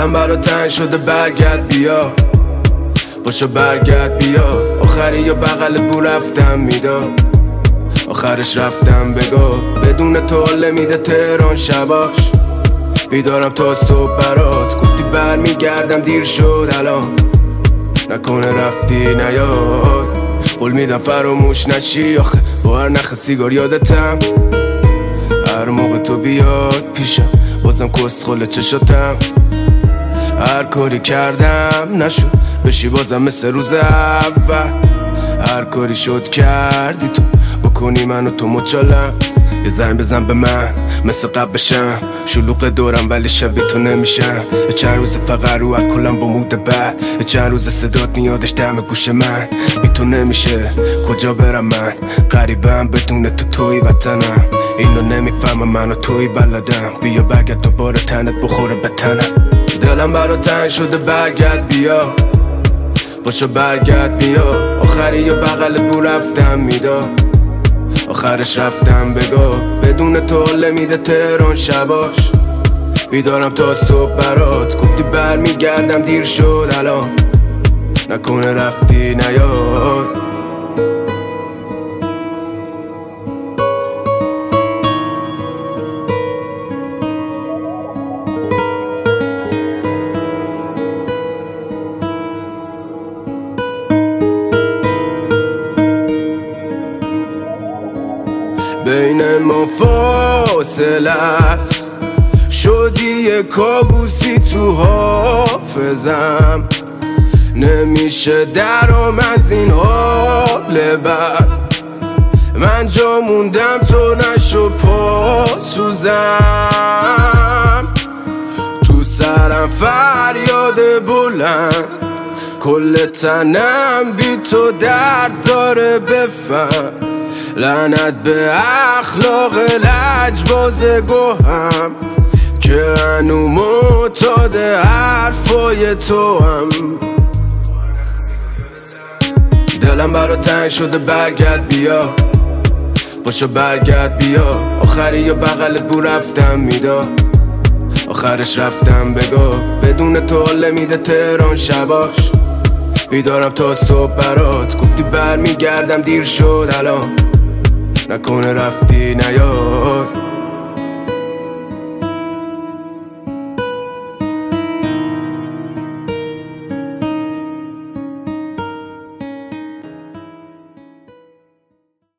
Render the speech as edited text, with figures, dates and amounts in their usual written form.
دلم برا تنگ شده برگرد بیا، باشو برگرد بیا. آخری یا بغل بو رفتم میداد، آخرش رفتم بگو بدون تو حال میده تهران شباش. بیدارم تا صبح برات، گفتی برمیگردم دیر شد الان، نکنه رفتی نیاد. قول میدم فراموش نشی آخه، با هر نخ سیگار یادتم. هر موقع تو بیاد پیشم بازم کسخل چشاتم. هر کاری کردم نشد بشی بازم مثل روز اول. هر کاری شد کردی تو، بکنی من و تو مچالم. یه زنگ بزن به من مثل قبل بشم، شلوغ دورم ولی شب بی تو نمیشم. چند روز فقط رو اکلم با مود بد، چند روز صدات میادش دم گوش من. بی تو نمیشه کجا برم من، غریبم بدون تو توی وطنم. اینو نمیفهمم من و توی بلدم، بیا برگرد دوباره تنت بخوره به تنم. دلم برا تنگ شده برگرد بیا، باشو برگرد بیا. آخری یا بغل بو رفتم میداد، آخرش رفتم بگو بدون تو حال میده تهران شباش. بیدارم تا صبح برات، گفتی برمیگردم دیر شد الان، نکنه رفتی نیاد. بین ما فاصله است، شدی یه کابوسی تو حافظم. نمیشه درام از این حال بد، من جا موندم تو نشو پاسوزم. تو سرم فریاد بلند، کل تنم بی تو درد داره بفهم. لعنت به اخلاق لجباز گوهم که هنو معتاد حرفای تو هم. دلم برا تنگ شده برگرد بیا، باشو برگرد بیا. آخری یا بغل بو رفتم میداد، آخرش رفتم بگو بدون تو حال میده تهران شباش. بیدارم تا صبح برات، گفتی برمیگردم دیر شد الان، نکنه رفتی نیاد.